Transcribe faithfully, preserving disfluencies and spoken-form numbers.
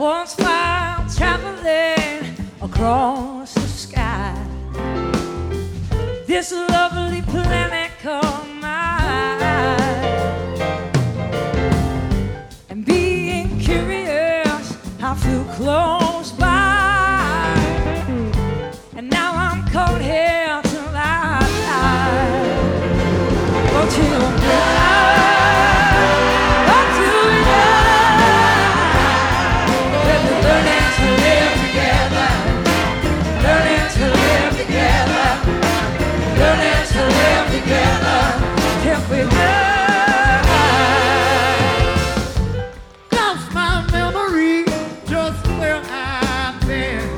once while traveling across the sky. This lovely planet comes